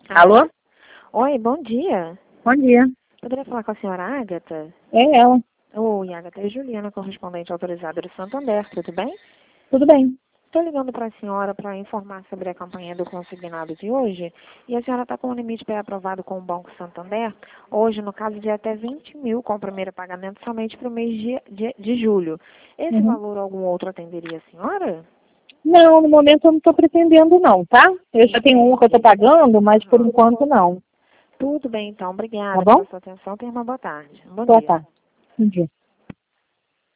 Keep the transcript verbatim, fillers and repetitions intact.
Alô? Oi, bom dia. Bom dia. Poderia falar com a senhora Ágata? É ela. Oi, Ágata, é Juliana, correspondente autorizada do Santander, tudo bem? Tudo bem. Estou ligando para a senhora para informar sobre a campanha do consignado de hoje. E a senhora está com o limite pré-aprovado com o Banco Santander. Hoje, no caso de até vinte mil, com o primeiro pagamento somente para o mês de, de, de julho. Esse Uhum. valor algum outro atenderia a senhora? Não, no momento eu não estou pretendendo não, tá? Eu já tenho um que eu estou pagando, mas por enquanto não. Tudo bem, então. Tá Obrigada bom? pela sua atenção. Tenha uma boa tarde. Um bom Boa dia. tarde. Bom dia.